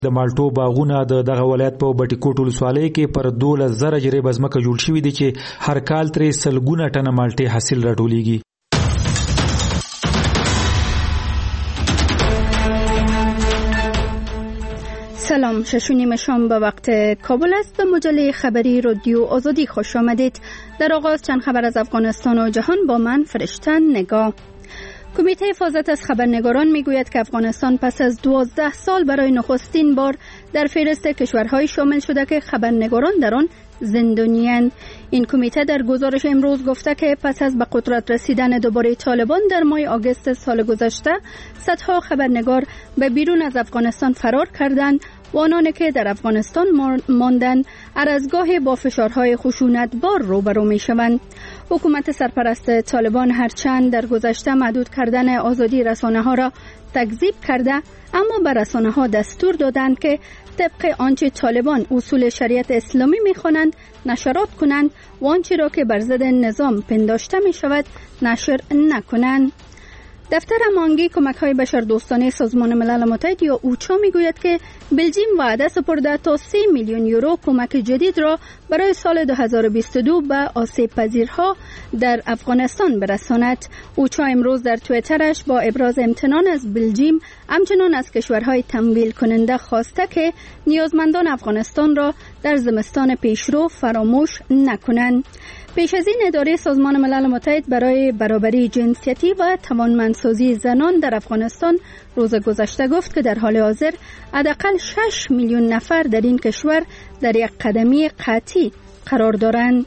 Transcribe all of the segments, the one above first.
د مالټو باغونه د دغه ولایت په بټي کوټ ولسوالۍ کې پر 12,000 جریب ځمکه جوړ شوې دي چې هر کال ترې سلګونه ټنه مالټې حاصل راټولېږي. سلام، 6:30 شام به وقت کابل است. به مجله خبری رادیو آزادی خوش آمدید. در آغاز چند خبر از افغانستان و جهان با من فرشته نگاه. کمیته حفاظت از خبرنگاران میگوید که افغانستان پس از 12 سال برای نخستین بار در فهرست کشورهای شامل شده که خبرنگاران در آن زندانی‌اند. این کمیته در گزارش امروز گفته که پس از به قدرت رسیدن دوباره طالبان در ماه آگوست سال گذشته صدها خبرنگار به بیرون از افغانستان فرار کردند و آنانی که در افغانستان ماندند هر از گاهی با فشارهای خشونتبار روبرو می‌شوند. حکومت سرپرست طالبان هرچند در گذشته محدود کردن آزادی رسانه‌ها را تکذیب کرده، اما به رسانه‌ها دستور دادند که طبق آنچه طالبان اصول شریعت اسلامی می‌خوانند نشرات کنند و آنچه را که بر ضد نظام پنداشته می‌شود نشر نکنند. دفتر هماهنگی کمک‌های بشردوستانه سازمان ملل متحد یا اوچا میگوید که بلژیم وعده سپرده تا 3 میلیون یورو کمک جدید را برای سال 2022 به آسیب‌پذیرها در افغانستان برساند. اوچا امروز در توییترش با ابراز امتنان از بلژیم همچنان از کشورهای تمویل کننده خواسته که نیازمندان افغانستان را در زمستان پیشرو فراموش نکنند. پیش از این اداره سازمان ملل متحد برای برابری جنسیتی و توانمندسازی زنان در افغانستان روز گذشته گفت که در حال حاضر حداقل 6 میلیون نفر در این کشور در یک قدمی قطعی قرار دارند.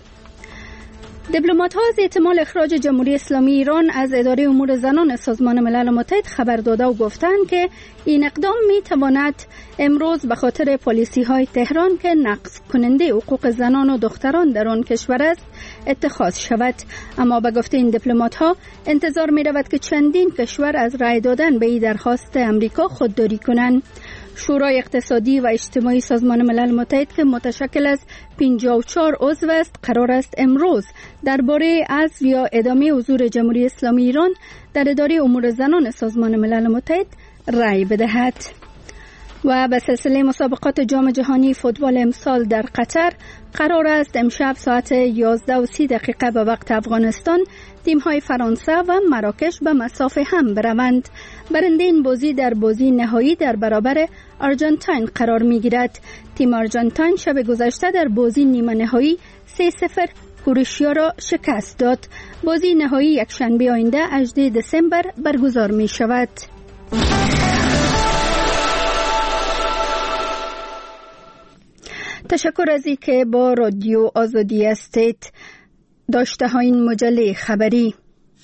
دیپلمات‌ها از احتمال اخراج جمهوری اسلامی ایران از اداره امور زنان سازمان ملل متحد خبر داده و گفتند که این اقدام می‌تواند امروز به خاطر پالیسی‌های تهران که نقض کننده حقوق زنان و دختران در آن کشور است اتخاذ شود. اما به گفته این دیپلمات‌ها انتظار می‌رود که چندین کشور از رأی دادن به این درخواست امریکا خودداری کنند. شورای اقتصادی و اجتماعی سازمان ملل متحد که متشکل از 54 عضو است قرار است امروز درباره حذف یا ادامه حضور جمهوری اسلامی ایران در اداره امور زنان سازمان ملل متحد رأی بدهد. و به سلسله مسابقات جام جهانی فوتبال امسال در قطر قرار است امشب ساعت 11:30 به وقت افغانستان تیم‌های فرانسه و مراکش به مسافه هم بروند. برنده این بازی در بازی نهایی در برابر آرژانتین قرار می‌گیرد. تیم آرژانتین شب گذشته در بازی نیمه نهایی 3-0 کروشیا را شکست داد. بازی نهایی یکشنبه آینده 18 دسامبر برگزار می‌شود. تشکر از اینکه با رادیو آزادی هستید. داشته های این مجله خبری.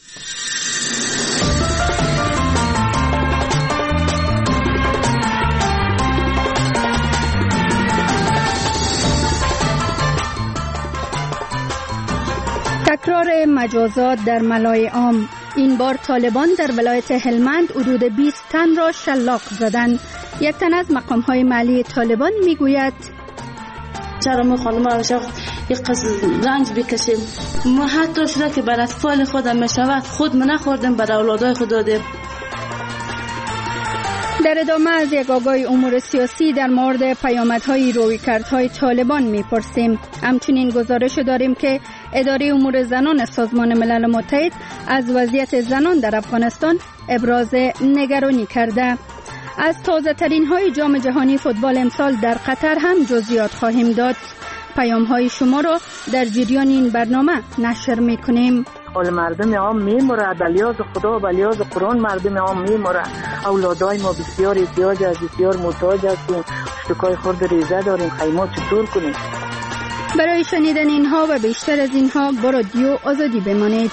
تکرار مجازات در ملای عام. این بار طالبان در ولایت هلمند حدود 20 تن را شلاق زدند. یک تن از مقام‌های محلی طالبان میگوید چرا ما خانم عاشق یک رنج بکشیم؟ ما حتی شده که بر اطفال خودم میشود خود ما نخوردیم بر اولادای خود دادیم. در ادامه از یک آگاهی امور سیاسی در مورد پیامدهای رویکردهای طالبان میپرسیم. همچنین گزارش داریم که اداره امور زنان سازمان ملل متحد از وضعیت زنان در افغانستان ابراز نگرانی کرده. از تازه ترین های جام جهانی فوتبال امسال در قطر هم جزئیات خواهیم داد. پیام های شما را در جریان این برنامه نشر میکنیم. مردم عام میموره، بلیاز خدا و بلیاز قرآن مردم عام میموره. اولادای ما بسیار احتیاج است، بسیار محتاج هستیم. اشتکای خورد ریزه داریم، خیمات چطور کنیم؟ برای شنیدن اینها و بیشتر از اینها با رادیو آزادی بمانید.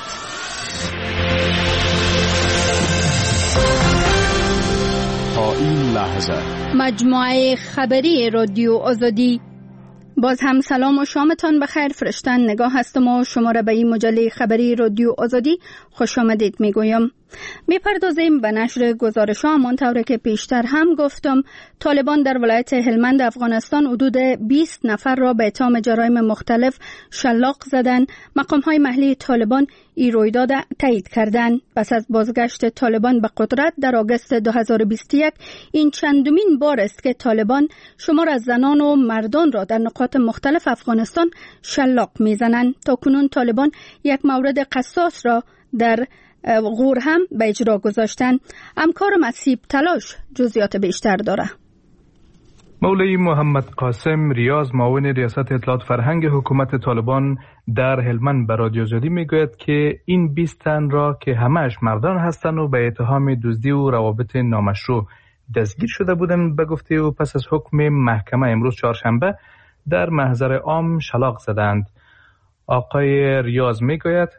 تا این لحظه مجموعه خبری رادیو آزادی. باز هم سلام و شامتان بخیر. فرشته نگاه هستم و شما را به این مجله خبری رادیو آزادی خوش آمدید میگویم. میپردازیم به نشر گزارش ها. همانطور که پیشتر هم گفتم، طالبان در ولایت هلمند افغانستان حدود 20 نفر را به اتهام جرایم مختلف شلاق زدن. مقام های محلی طالبان این رویداد تایید کردند. پس از بازگشت طالبان به قدرت در آگوست 2021 این چندمین بار است که طالبان شمار از زنان و مردان را در نقاط مختلف افغانستان شلاق میزنند. تا کنون طالبان یک مورد قصاص را در غور هم به اجرا گذاشتن. همکارم اسیب تلاش جزئیات بیشتر داره. مولوی محمد قاسم ریاض، معاون ریاست اطلاعات فرهنگ حکومت طالبان در هلمند به رادیو آزادی میگوید که این 20 تن را که همه‌اش مردان هستند و به اتهام دزدی و روابط نامشروع دستگیر شده بودند، به گفته او پس از حکم محکمه امروز چهارشنبه در محضر عام شلاق زدند. آقای ریاض میگوید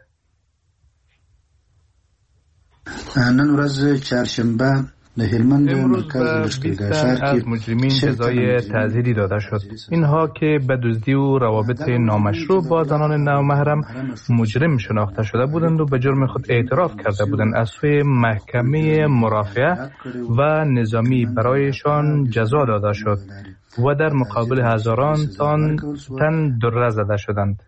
نن ورځ چهارشنبه در هلمند امروز به 20 از مجرمین جزای تعزیری داده شد. اینها که به دزدی و روابط نامشروع با زنان نامحرم مجرم شناخته شده بودند و به جرم خود اعتراف کرده بودند، از سوی محکمه مرافعه و نظامی برایشان جزا داده شد و در مقابل هزاران تن دره زده شدند.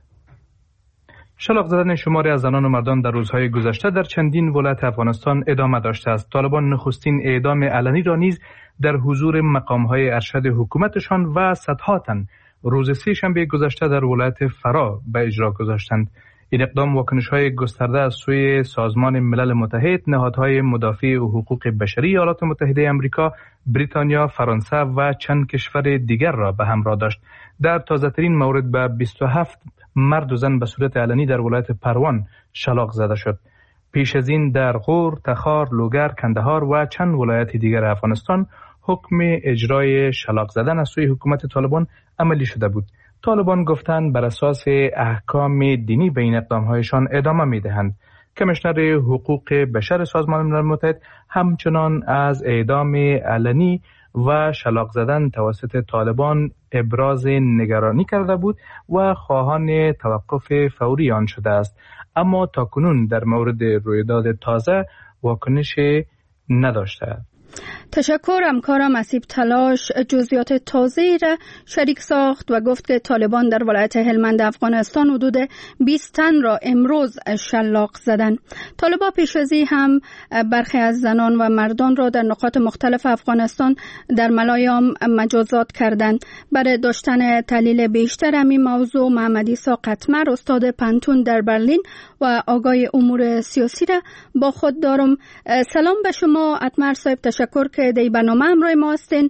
شلاق زدن شماری از زنان و مردان در روزهای گذشته در چندین ولایت افغانستان ادامه داشته است. طالبان نخستین اعدام علنی را نیز در حضور مقام‌های ارشد حکومتشان و صدها تن روز سه شنبه گذشته در ولایت فرا به اجرا گذاشتند. این اقدام واکنش‌های گسترده از سوی سازمان ملل متحد، نهادهای مدافع حقوق بشری ایالات متحده آمریکا، بریتانیا، فرانسه و چند کشور دیگر را به همراه داشت. در تازه‌ترین مورد به 27 مرد و زن به صورت علنی در ولایت پروان شلاق زده شد. پیش از این در غور، تخار، لوگر، کندهار و چند ولایت دیگر افغانستان حکم اجرای شلاق زدن از سوی حکومت طالبان عملی شده بود. طالبان گفتند بر اساس احکام دینی به این اقدام‌هایشان ادامه می‌دهند. کمیشنر حقوق بشر سازمان ملل متحد همچنان از اعدام علنی و شلاق زدن توسط طالبان ابراز نگرانی کرده بود و خواهان توقف فوری آن شده است، اما تاکنون در مورد رویداد تازه واکنش نداشته. تشکر. همکارم اسیب تلاش جزئیات تازه‌ای را شریک ساخت و گفت که طالبان در ولایت هلمند افغانستان حدود 20 تن را امروز شلاق زدند. طالبان پیش از این هم برخی از زنان و مردان را در نقاط مختلف افغانستان در ملایام مجازات کردند. برای داشتن تحلیل بیشتر همین موضوع محمد عیسی قطمر، استاد پنتون در برلین و آگاه امور سیاسی را با خود دارم. سلام به شما قطمر صاحب، تشکر که در برنامه همراه ما هستین.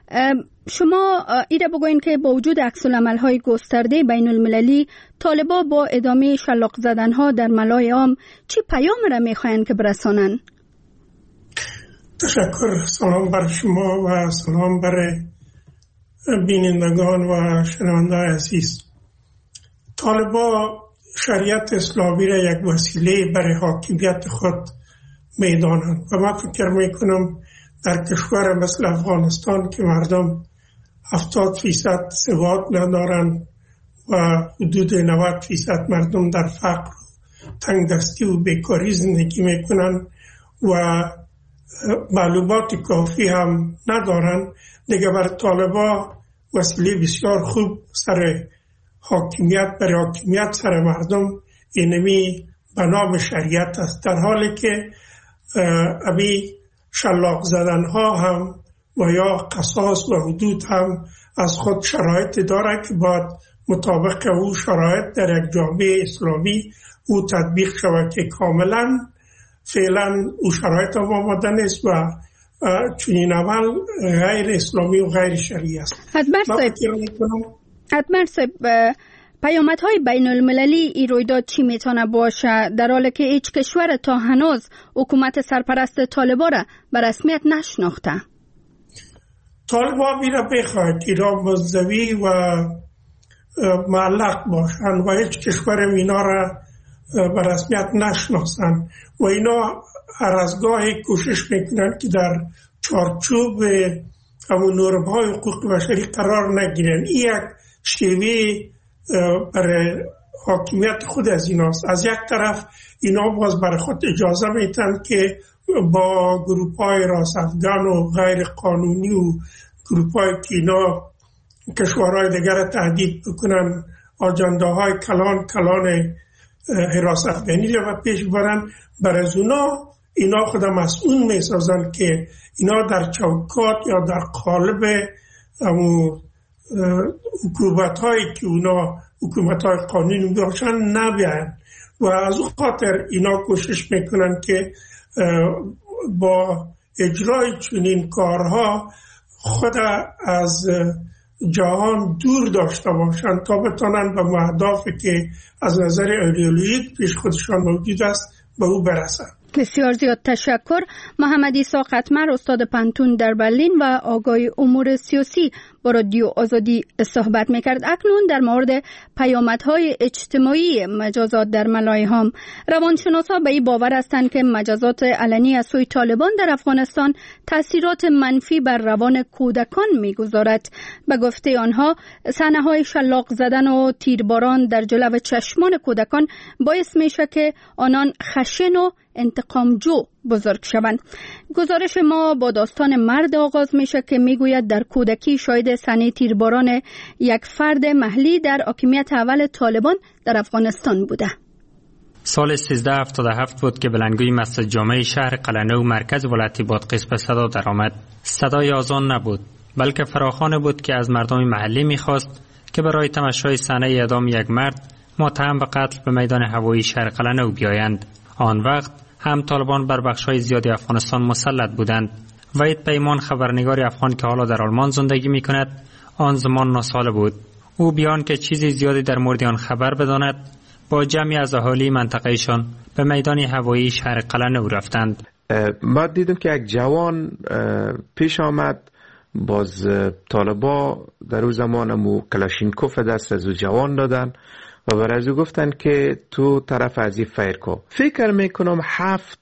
شما ایره بگوین که با وجود عکس‌العمل‌های گسترده بین المللی، طالبان با ادامه شلاق زدن‌ها در ملای عام چی پیام را می‌خواهند که برسانند؟ تشکر. سلام بر شما و سلام بر بینندگان و شنوندگان عزیز. طالبان شریعت اسلامی را یک وسیله برای حاکمیت خود میدانند و من فکر میکنم در کشور مثل افغانستان که مردم 70% سواد ندارند و حدود 90% مردم در فقر، تنگدستی و بیکاری زندگی میکنند و معلومات کافی هم ندارند، دیگه بر طالبان وسیله بسیار خوب سر حاکمیت، برای حاکمیت سر مردم اینمی به نام شریعت است، در حالی که ابی شلاق زدن ها هم و یا قصاص و حدود هم از خود شرایط داره که باید مطابق او شرایط در یک جامعه اسلامی او تطبیق شود که کاملا فعلا او شرایط هم آماده نیست و چنین عمل غیر اسلامی و غیر شرعی است. ادمر صاحب، پیامدهای بین المللی این رویداد چی میتونه باشه در حالی که هیچ کشور تا هنوز حکومت سرپرست طالبان را به رسمیت نشناخته؟ طالبان میره بخواهد ایران منزوی و معلق باشن و هیچ کشور اینا را به رسمیت نشناسن و اینا هر از گاهی کوشش میکنن که در چارچوب همون نورم‌های حقوق بشری قرار نگیرن. این یک شیوه برای حاکمیت خود از ایناست. از یک طرف اینا باز برای خود اجازه میتن که با گروپ‌های راست افغان و غیر قانونی و گروپ‌های که اینا کشورهای دیگر تهدید بکنن، آجنده‌های کلان حراست افغانی را پیش برن. برای از اینا خود مسئول میسازن که اینا در چوکات یا در قالب حکومت‌هایی که اونا حکومت‌های قانونی باشن نبیان و از اون خاطر اینا کوشش میکنن که با اجرای چنین کارها خود از جهان دور داشته باشن تا بتونن به اهدافی که از نظر ایدئولوژیک پیش خودشان موجود است به او برسن. بسیار زیاد تشکر. محمد عیسی قطمر، استاد پانتون در برلین و آگاه امور سیاسی با رادیو آزادی صحبت میکرد. اکنون در مورد پیامدهای اجتماعی مجازات در ملایهام. روانشناسا به این باور هستند که مجازات علنی از سوی طالبان در افغانستان تاثیرات منفی بر روان کودکان میگذارد. به گفته آنها صحنه‌های شلاق زدن و تیرباران در جلو چشمان کودکان باعث میشه که آنان خشن و انتقامجو بزرگ شوند. گزارش ما با داستان مرد آغاز میشه که میگوید در کودکی شاهد صحنه تیرباران یک فرد محلی در حاکمیت اول طالبان در افغانستان بوده. سال 1377 بود که بلندگوی مسجد جامع شهر قلعه‌نو مرکز ولایت بادغیس به صدا درآمد. صدای آذان نبود، بلکه فراخوان بود که از مردم محلی میخواست که برای تماشای صحنه اعدام یک مرد متهم به قتل به میدان هوایی شهر قلعه‌نو بیایند. آن وقت هم طالبان بر بخش‌های زیادی افغانستان مسلط بودند. وحید پیمان، خبرنگار افغان که حالا در آلمان زندگی می‌کند، آن زمان 9 ساله بود. او بیان که چیزی زیادی در مورد آن خبر بداند، با جمعی از اهالی منطقه‌شان به میدان هوایی شهر قلعه‌نو رفتند. ما دیدیم که یک جوان پیش آمد، باز طالبا در اون زمان کلاشینکوف دست از او جوان دادن و برای از او گفتن که تو طرف از این فیر کو. فکر میکنم 7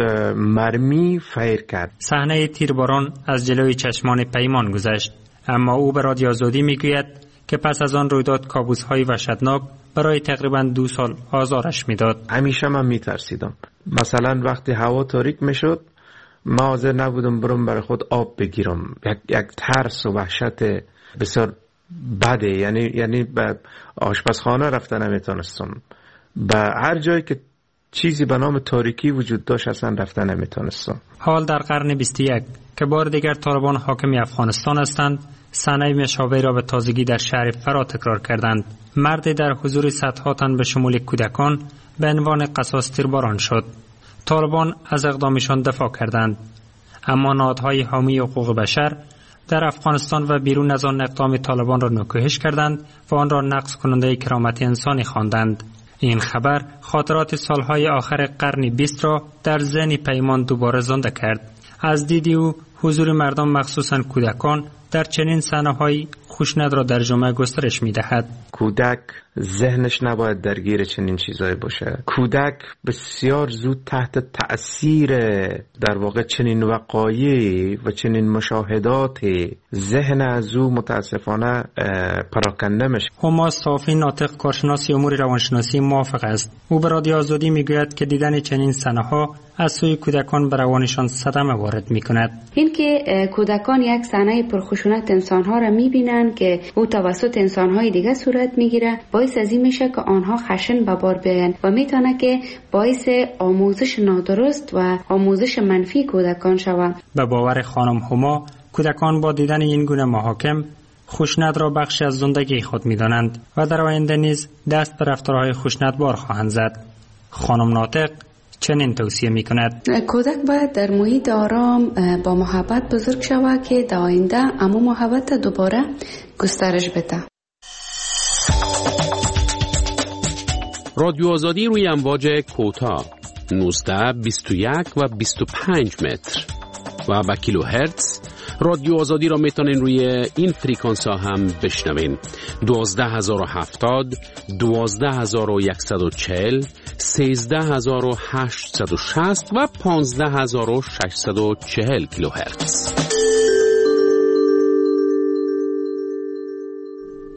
مرمی فیر کرد. صحنه تیرباران از جلوی چشمان پیمان گذشت، اما او به رادیو آزادی میگوید که پس از آن رویداد کابوس‌های وحشتناک برای تقریبا 2 سال آزارش میداد. همیشه من میترسیدم. مثلا وقتی هوا تاریک میشد من حاضر نبودم برم برای خود آب بگیرم. یک ترس و وحشت بسیار بده، یعنی به آشپزخانه رفتن نمیتونستم، به هر جایی که چیزی به نام تاریکی وجود داشت اصلا رفتن نمیتونستم. حال در قرن 21 که بار دیگر طالبان حاکم افغانستان هستند، صحنه مشابهی را به تازگی در شهر فرا تکرار کردند. مردی در حضور صدها تن به شمول کودکان به عنوان قصاص تیرباران شد. طالبان از اقدامشان دفاع کردند، اما نهادهای حامی حقوق بشر در افغانستان و بیرون از آن اقدام طالبان را نکوهش کردند و آن را نقض کننده کرامت انسانی خواندند. این خبر خاطرات سالهای آخر قرن 20 را در ذهن پیمان دوباره زنده کرد. از دید او حضور مردم مخصوصاً کودکان در چنین صحنه‌هایی خشونت را در جامعه گسترش می‌دهد. کودک ذهنش نباید درگیر چنین چیزایی باشه. کودک بسیار زود تحت تأثیر در واقع چنین وقایعی و چنین مشاهداتی ذهن از او متاسفانه پراکنده میشه. هما صافی ناطق، کارشناس امور روانشناسی، موافق است. او به رادیو آزادی میگوید که دیدن چنین صحنه‌ها از سوی کودکان به روانشان صدمه وارد می‌کند. این که کودکان یک صحنه پرخشونت انسان‌ها را می‌بینند که او توسط انسان‌های دیگه صورت می‌گیره، باعث از این میشه که آنها خشن به بار بیایند و میتونه که باعث آموزش نادرست و آموزش منفی کودکان شود. به باور خانم هما، کودکان با دیدن این گونه محاکم خشونت را بخشی از زندگی خود می‌دانند و در آینده نیز دست به رفتارهای خشونتبار خواهند زد. خانم ناطق چنین توصیه می‌کند: کودک باید در محیط آرام با محبت بزرگ شود که در آینده اما محبت دوباره گسترش بده. رادیو آزادی روی امواج کوتاه 19، 21 و 25 متر و با کیلو هرتز. رادیو آزادی را میتونین روی این فریکانس ها هم بشنوین: 12070، 12140، 13860 و 15640 کیلو هرتز.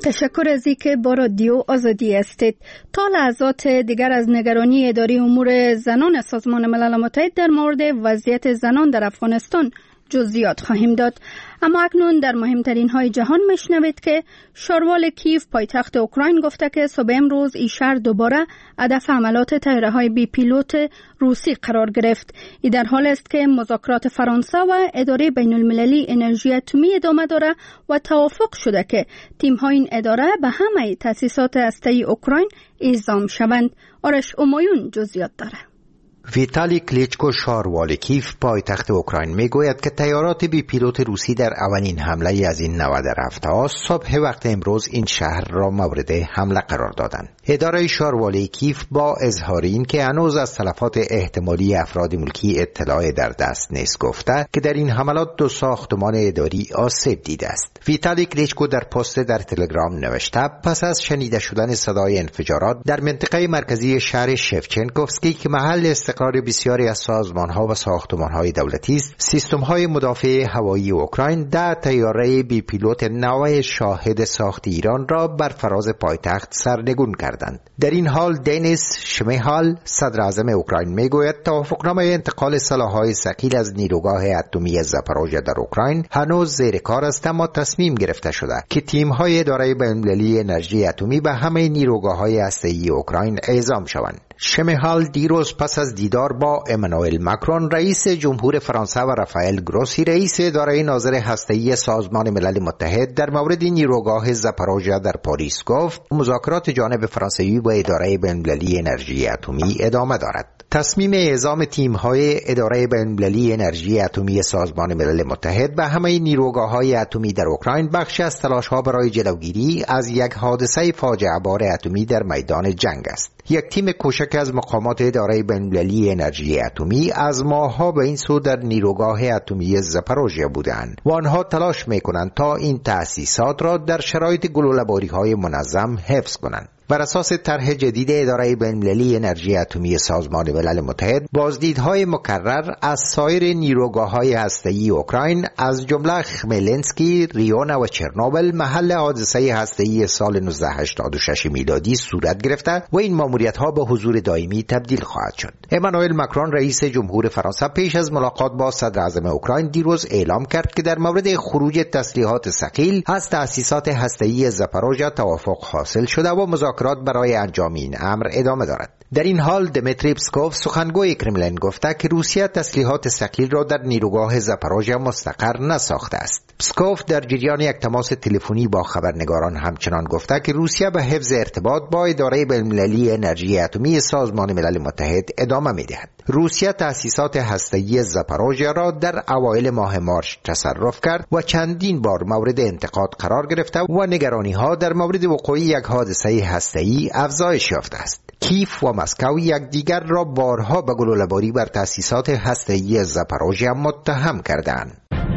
تشکر از اینکه با رادیو آزادی هستید. تا لحظات دیگر از نگرانی اداره امور زنان سازمان ملل متحد در مورد وضعیت زنان در افغانستان جزئیات خواهیم داد. اما اکنون در مهمترین های جهان میشنوید که شاروال کیف پایتخت اوکراین گفته که صبح امروز این شهر دوباره هدف حملات طیاره های بی پیلوت روسی قرار گرفت. این در حال است که مذاکرات فرانسه و اداره بین المللی انرژی اتمی ادامه داره و توافق شده که تیم های این اداره به همه تأسیسات هسته‌ای اوکراین اعزام شوند. آرش امایون جزئیات داره. ویتالی کلیچکو شاروال کیف پایتخت اوکراین میگوید که طیارات بی پیلوت روسی در اولین حمله از این نوع در هفته صبح وقت امروز این شهر را مورد حمله قرار دادند. اداره شاروال کیف با اظهار این که هنوز از تلفات احتمالی افراد ملکی اطلاع در دست نیست گفته که در این حملات 2 ساختمان اداری آسیب دیده است. ویتالی کلیچکو در پست در تلگرام نوشته پس از شنیده شدن صدای انفجارات در منطقه مرکزی شهر شفچنکوفسکی که محل استقرار بسیاری از سازمان‌ها و ساختمان‌های دولتی است، سیستم‌های مدافع هوایی اوکراین 10 طیاره بی پیلوت نوع شاهد ساخت ایران را بر فراز پایتخت سرنگون کردند. در این حال دنیس شمیهال صدر اعظم اوکراین میگوید توافقنامه انتقال سلاح‌های ثقیل از نیروگاه اتمی زاپاروژیا در اوکراین هنوز زیر کار است، اما تصمیم گرفته شده که تیم‌های اداره بین‌المللی انرژی اتمی به همه نیروگاه‌های هسته‌ای اوکراین اعزام شوند. شمیهال دیروز پس از دیدار با امانوئل ماکرون رئیس جمهور فرانسه و رافائل گروسی رئیس اداره ناظر هسته‌ای سازمان ملل متحد در مورد نیروگاه زاپاروژیا در پاریس گفت مذاکرات جانب فرانسوی با اداره بین‌المللی انرژی اتمی ادامه دارد. تصمیم اعزام تیم‌های اداره بین‌المللی انرژی اتمی سازمان ملل متحد به همه نیروگاه‌های اتمی در اوکراین بخشی از تلاش‌ها برای جلوگیری از یک حادثه فاجعه بار اتمی در میدان جنگ است. یک تیم کوچک از مقامات اداره بین‌المللی انرژی اتمی از ماه‌ها به این سو در نیروگاه اتمی زاپاروژیا بودند و آنها تلاش می‌کنند تا این تأسیسات را در شرایط گلوله‌باری‌های منظم حفظ کنند. بر اساس طرح جدید اداره بین‌المللی انرژی اتمی سازمان ملل متحد، بازدیدهای مکرر از سایر نیروگاه‌های هسته‌ای اوکراین از جمله خملنسکی، ریونا و چرنوبل محل حادثه هسته‌ای سال 1986 میلادی صورت گرفته و این ماموریت‌ها به حضور دائمی تبدیل خواهد شد. امانوئل ماکرون رئیس جمهور فرانسه پیش از ملاقات با صدر اعظم اوکراین دیروز اعلام کرد که در مورد خروج تسلیحات ثقیل از تأسیسات هسته‌ای زاپاروژیا توافق حاصل شده و مذاکرات برای انجام این امر ادامه دارد. در این حال دمیتری پسکوف سخنگوی کرملین گفته که روسیه تسلیحات ثقیل را در نیروگاه زاپاروژیا مستقر نساخته است. پسکوف در جریان یک تماس تلفنی با خبرنگاران همچنان گفته که روسیه به حفظ ارتباط با اداره بین‌المللی انرژی اتمی سازمان ملل متحد ادامه می‌دهد. روسیه تأسیسات هسته‌ای زاپاروژیا را در اوایل ماه مارس تصرف کرد و چندین بار مورد انتقاد قرار گرفته و نگرانی‌ها در مورد وقوع یک حادثه هسته‌ای افزایش یافته است. کیف و مسکو یکدیگر را بارها به گلوله‌باری بر تأسیسات هسته‌ای زاپاروژیا متهم کردند.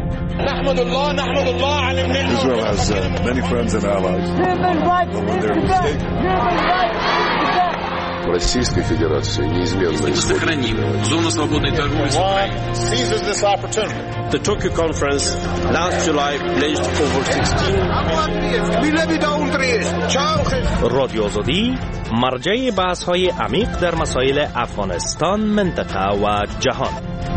نحمد الله على النعمة. Israel has many friends and allies. Российской Федерации неизменно сохраним зону свободной торговли с Украиной. Seizes this opportunity. The Tokyo conference last July pledged over 16 رادیو آزادی مرجع بحث‌های عمیق در مسائل افغانستان، منطقه و جهان.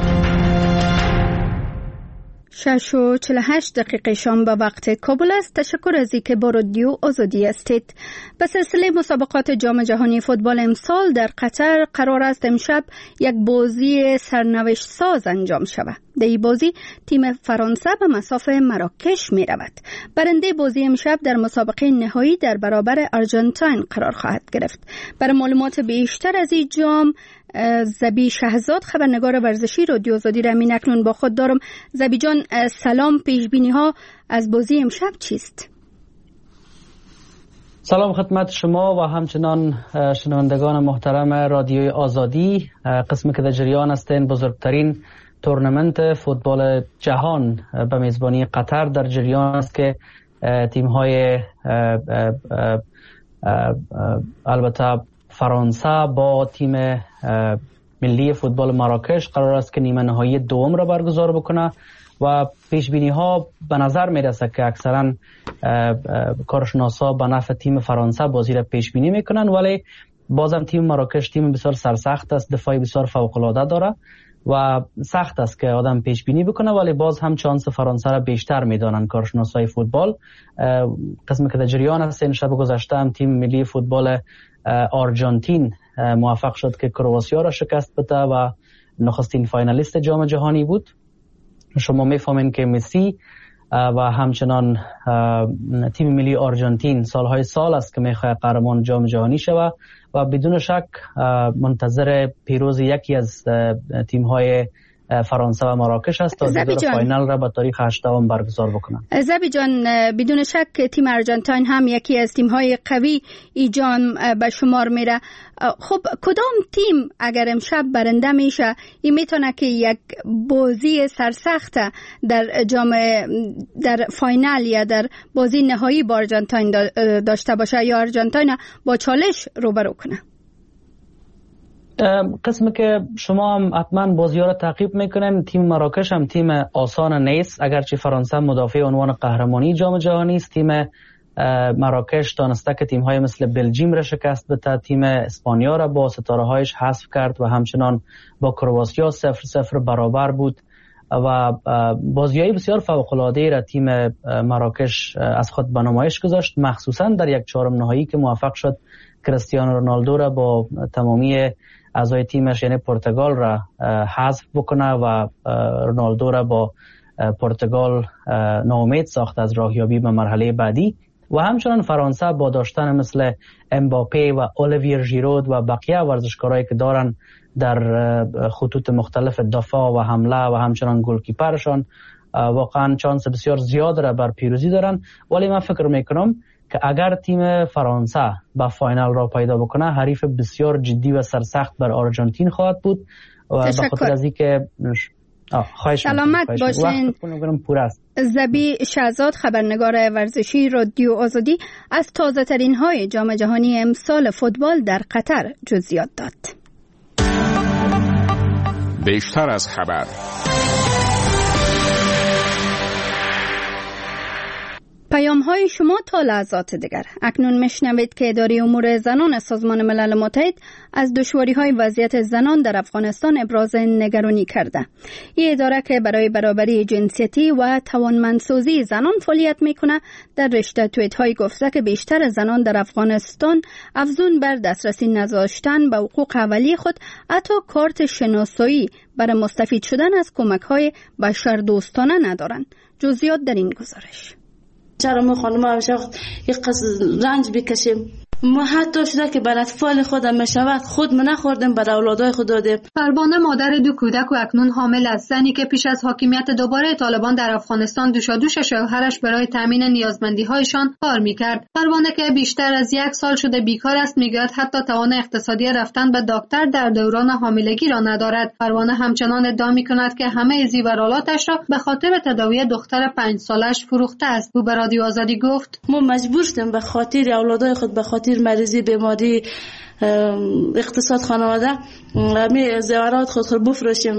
6:48 شام به وقت کابل است. تشکر از اینکه با رادیو آزادی هستید. به سلسله مسابقات جام جهانی فوتبال امسال در قطر قرار است امشب یک بازی سرنوشت ساز انجام شود. در این بازی تیم فرانسه به مساف مراکش می رود. برنده بازی امشب در مسابقه نهایی در برابر آرژانتین قرار خواهد گرفت. برای معلومات بیشتر از این جام زبی شهزاد خبرنگار ورزشی رادیو آزادی را همین اکنون با خود دارم. زبی جان سلام، پیشبینی ها از بازی امشب چیست؟ سلام خدمت شما و همچنان شنوندگان محترم رادیوی آزادی. قسمی که در جریان هستین بزرگترین تورنمنت فوتبال جهان به میزبانی قطر در جریان است که تیم‌های البته فرانسه با تیم ملی فوتبال مراکش قرار است که نیمه نهایی دوم را برگزار بکنه و پیش بینی ها به نظر میرسه که اکثرا کارشناسا به نفع تیم فرانسه بازی را پیش بینی میکنن، ولی بازم تیم مراکش تیم بسیار سرسخت است، دفاعی بسیار فوق العاده داره و سخت است که آدم پیش بینی بکنه، ولی باز هم چانس فرانسه را بیشتر میدانن کارشناسای فوتبال. قسمی که در جریان است، این شب گذشته هم تیم ملی فوتبال آرژانتین موفق شد که کرواتیا را شکست بده و نخستین فاینالیست جام جهانی بود. شما میفهمین که مسی و همچنان تیم ملی آرژانتین سالهای سال است که میخواد قهرمان جام جهانی شود و بدون شک منتظر پیروزی یکی از تیم‌های فرانسه و مراکش است تا دیدار فاینال را به تاریخ 8 برگزار بکنند. زبی جان، بدون شک تیم آرژانتین هم یکی از تیم‌های قوی ای جام به شمار میره. خب کدام تیم اگر امشب برنده میشه این میتونه که یک بازی سرسخت در جام در فاینال یا در بازی نهایی با آرژانتین داشته باشه یا آرژانتین با چالش روبرو کنه؟ قسمی که شما هم حتما بازی ها را تعقیب میکنین، تیم مراکش هم تیم آسان نیست، اگرچه فرانسه مدافع عنوان قهرمانی جام جهانی است. تیم مراکش دانسته که تیم های مثل بلژیم را شکست بده، تیم اسپانیا را با ستاره هایش حذف کرد و همچنان با کرواتیا 0-0 برابر بود و بازی های بسیار فوق العاده را تیم مراکش از خود به نمایش گذاشت، مخصوصا در یک چهارم نهایی که موفق شد کریستیانو رونالدو را با تمامی اعضای تیمش یعنی پرتغال را حذف بکنه و رونالدو را با پرتغال ناامید ساخت از راهیابی به مرحله بعدی. و همچنان فرانسه با داشتن مثل امباپه و اولیویر ژیرود و بقیه ورزشکارایی که دارن در خطوط مختلف دفاع و حمله و همچنان گلکیپرشان واقعا چانس بسیار زیاد را بر پیروزی دارن. ولی من فکر میکنم که اگر تیم فرانسه با فاینال را پیدا بکنه، حریف بسیار جدی و سرسخت بر آرژانتین خواهد بود و به خاطر از اینکه سلامت باشین. زبی شهزاد، خبرنگار ورزشی رادیو آزادی، از تازه ترین های جام جهانی امسال فوتبال در قطر جزئیات داد. بیشتر از خبر. پیام های شما تا لحظات دیگر. اکنون میشنوید که اداره امور زنان سازمان ملل متحد از دشواری های وضعیت زنان در افغانستان ابراز نگرانی کرده. این اداره که برای برابری جنسیتی و توانمندسازی زنان فعالیت میکنه، در رشته توییت های گفته که بیشتر زنان در افغانستان افزون بر دسترسی نداشتن به حقوق اولیه خود حتی کارت شناسایی برای مستفید شدن از کمک های بشردوستانه ندارند. جزئیات در این گزارش. چرا ما خانم همیشه یک رنج بکشیم؟ ما حتی شده که بر اطفال خودم میشود خود ما نخوردیم، بر اولادای خود دادیم. پروانه مادر دو کودک و اکنون حامل است. زنی که پیش از حاکمیت دوباره طالبان در افغانستان دوشادوش شوهرش برای تامین نیازمندی هایشان کار میکرد. پروانه که بیشتر از 1 سال شده بیکار است میگوید حتی توان اقتصادی رفتن به دکتر در دوران حاملگی را ندارد. پروانه همچنان ادعا میکند که همه زیورالاتش را به خاطر تداوی دختر 5 سالش فروخته است. او به رادیو آزادی گفت ما مجبور شدیم به خاطر اولادای خود، به خاطر مریضی، بیماری، اقتصاد خانواده می زیورات خود بفروشیم،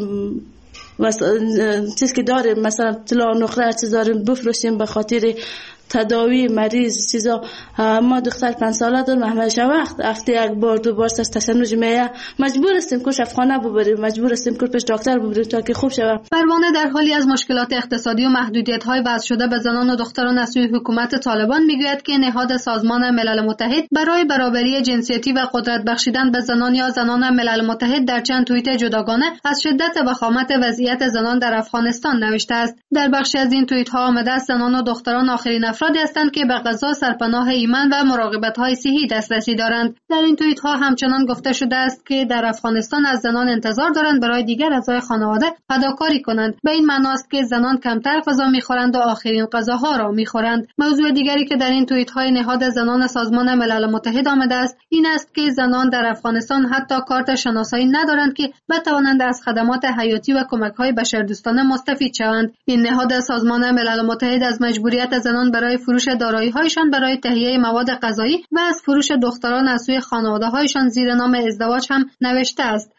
چیزی که داریم مثلا طلا و نقره چیز داریم بفروشیم به خاطر تداوی مریض چیزا. ما دختر 5 ساله دارم، همیشه وقت هفته 1 بار 2 بار سر تشنج میه، مجبور هستیم که شفاخانه ببریم، مجبور هستیم که پیش دکتر ببریم تا که خوب شوه. پروانه در حالی از مشکلات اقتصادی و محدودیت‌های وضع شده به زنان و دختران از سوی حکومت طالبان میگوید که نهاد سازمان ملل متحد برای برابری جنسیتی و قدرت بخشیدن به زنان یا زنان ملل متحد در چند توییت جداگانه از شدت وخامت وضعیت زنان در افغانستان نوشته است. در بخشی از این توییت‌ها آمده است زنان و دختران آخرین افرادی هستند که به غذا، سرپناه ایمن و مراقبت‌های صحی دسترسی دارند. در این توییت‌ها همچنان گفته شده است که در افغانستان از زنان انتظار دارند برای دیگر اعضای خانواده فداکاری کنند. به این معنی است که زنان کمتر غذا می‌خورند و آخرین غذاها را می‌خورند. موضوع دیگری که در این توییت‌های نهاد زنان سازمان ملل متحد آمده است این است که زنان در افغانستان حتی کارت شناسایی ندارند که بتوانند از خدمات حیاتی و کمک‌های بشردوستانه مستفید شوند. این نهاد سازمان ملل متحد از مجبوریت زنان برای فروش دارایی‌هایشان برای تهیه مواد غذایی و از فروش دختران از سوی خانواده‌هایشان زیر نام ازدواج هم نوشته است.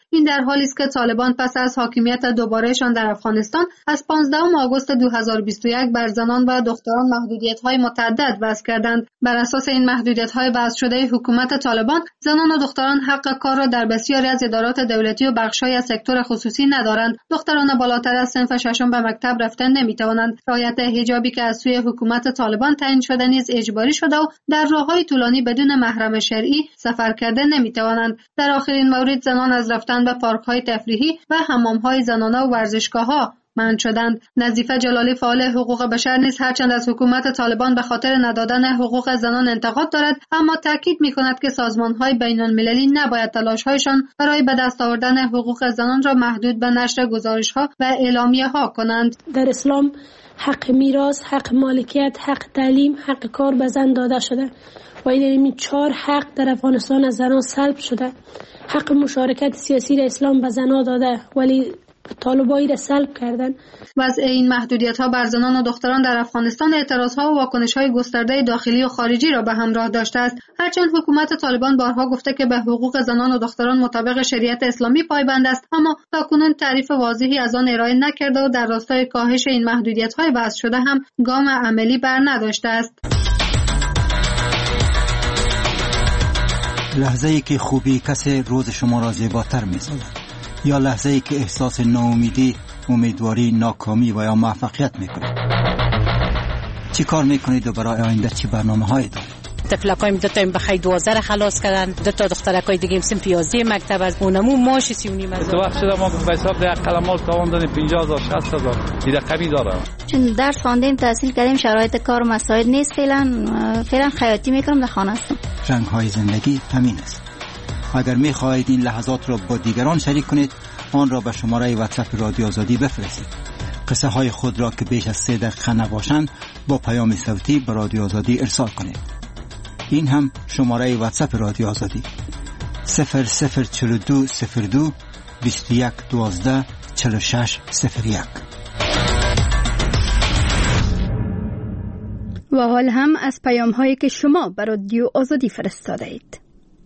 این در حالی است که طالبان پس از حاکمیت دوبارهشان در افغانستان از 15 آگوست 2021 بر زنان و دختران محدودیت‌های متعدد وضع کردند. بر اساس این محدودیت‌های وضع شده حکومت طالبان، زنان و دختران حق کار را در بسیاری از ادارات دولتی و بخش‌های از سکتور خصوصی ندارند. دختران بالاتر از صنف ششم به مکتب رفتن نمی‌توانند. رعایت حجابی که از سوی حکومت طالبان تعیین شده نیز اجباری شده و در راه‌های طولانی بدون محرم شرعی سفر کرده نمی‌توانند. در آخرین مورد زنان از رفتن به پارک‌های تفریحی و حمام‌های زنانه و ورزشگاه‌ها منع شدند. نظیفه جلالی فعال حقوق بشر نیز هرچند از حکومت طالبان به خاطر ندادن حقوق زنان انتقاد دارد، اما تاکید می‌کند که سازمان‌های بین‌المللی نباید تلاش‌هایشان برای به دست آوردن حقوق زنان را محدود به نشر گزارش‌ها و اعلامیه‌ها کنند. در اسلام حق میراث، حق مالکیت، حق تعلیم، حق کار به زن داده شده و این 4 حق در افغانستان از زنان سلب شده. حق مشارکت سیاسی را اسلام به زنان داده ولی طالبایی را سلب کردن. وضع این محدودیت‌ها بر زنان و دختران در افغانستان اعتراض‌ها و واکنش‌های گسترده داخلی و خارجی را به همراه داشته است. هرچند حکومت طالبان بارها گفته که به حقوق زنان و دختران مطابق شریعت اسلامی پایبند است، اما تاکنون تعریف واضحی از آن ارائه نکرده و در راستای کاهش این محدودیت‌های وضع شده هم گام عملی بر نداشته است. لحظه‌ای که خوبی کسی روز شما را زیباتر می‌سازد، یا لحظه‌ای که احساس ناامیدی، امیدواری، ناکامی و یا موفقیت می‌کنید. چی کار می‌کنید و برای آینده چی برنامه‌هایی دارید؟ طفلکایم 2 تا بخای 12 خلاص کردن، 2 تا دخترکای دیگه هم سن 11 مکتب از اونمو ماش 39 از. تو وقت شده ما به حساب ده قلمال تاوان دادیم 50000 60000 این رقمی داره. چون درس خواندیم تحصیل کردیم شرایط کار مساعد نیست، فعلا خیاطی می‌کنم در خانه هستم. رنگ‌های زندگی همین است. اگر می‌خواهید این لحظات را با دیگران شریک کنید، آن را به شماره واتساپ رادیو آزادی بفرستید. قصه های خود را که بیش از 3 دقیقه نباشند با پیام صوتی به رادیو آزادی ارسال کنید. این هم شماره واتساپ رادیو آزادی 004202 2112 4601. و حال هم از پیام هایی که شما به رادیو آزادی فرستاده اید.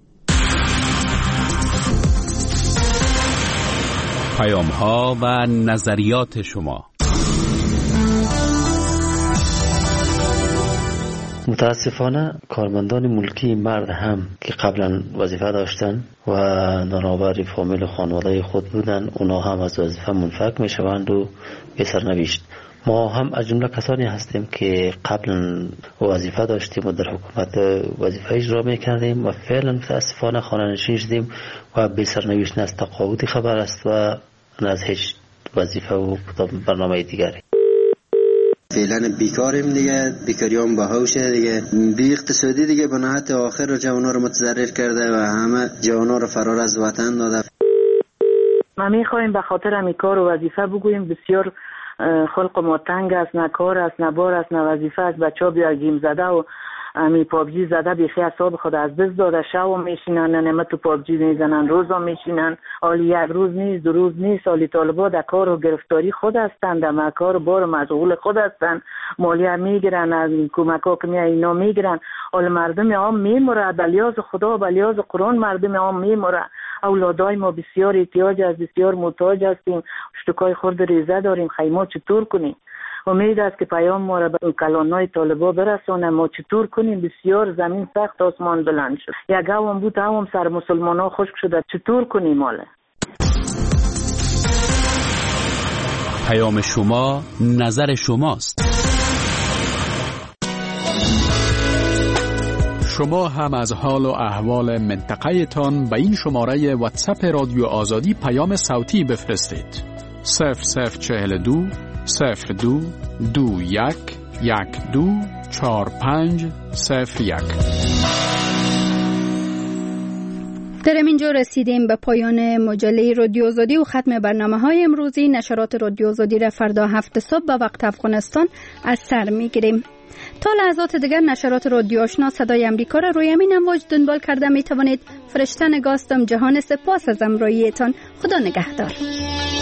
پیام ها و نظریات شما. متاسفانه کارمندان ملکی مرد هم که قبلا وظیفه داشتن و نانآور فامیل و خانواده خود بودن، اونا هم از وظیفه منفک می شوند و به سرنوشت. ما هم از جمله کسانی هستیم که قبلا وظیفه داشتیم و در حکومت وظیفه اجرا میکردیم و فعلا متاسفانه خانه نشین شدیم و به سرنوشت از تقاعدی خبر است و از هیچ وظیفه و برنامه دیگری. فعلا بیکاریم دیگه، بیکاریام باهوشه دیگه، بی اقتصادی دیگه به نهایت آخر رو جوانا رو متضرر کرده و همه جوانا رو فرار از وطن داده. ما میخوایم به خاطر همین کار و وظیفه بگوییم بسیار خلق ما تنگ است، نه کار است، نه بار است، نه وظیفه است. بچه ها بیا گیم زده و امی پابجی زده بیخی اصاب خود از دست داده، شو میشینن نمه تو پابجی میزنن، روزا میشینن، حالی 1 روز نیست 2 روز نیست. حالی طالبا در کار و گرفتاری خود هستند، در کار بار مشغول خود هستند، مالیه میگیرن، از کمک ها که اینا میگیرن. حال مردم عام میموره، بلیاز خدا بلیاز قرآن مردم عام میموره. اولادای ما بسیار احتیاج است، بسیار محتاج هستیم، اشتکای خورد ریزه داریم، خیمه چطور کنیم؟ امید است که پیام ما را به کلانای طالبا برسانه. ما چطور کنیم؟ بسیار زمین سخت آسمان بلند شد، یک هم بود هم سر مسلمان ها خشک شده، چطور کنیم حالا؟ پیام شما نظر شماست. شما هم از حال و احوال منطقه تان به این شماره واتساپ رادیو آزادی پیام صوتی بفرستید. 0042 02 21 12 45 01. در اینجا رسیدیم به پایان مجله رادیو آزادی و ختم برنامه‌های امروزی. نشرات رادیو آزادی را فردا 7 صبح به وقت افغانستان از سر می‌گیریم. تا لحظات دیگر نشرات رادیو آشنا صدای امریکا را روی همین امواج دنبال کرده می توانید. فرشته نگاستم جهان، سپاس از همراهیتان. خدا نگهدار.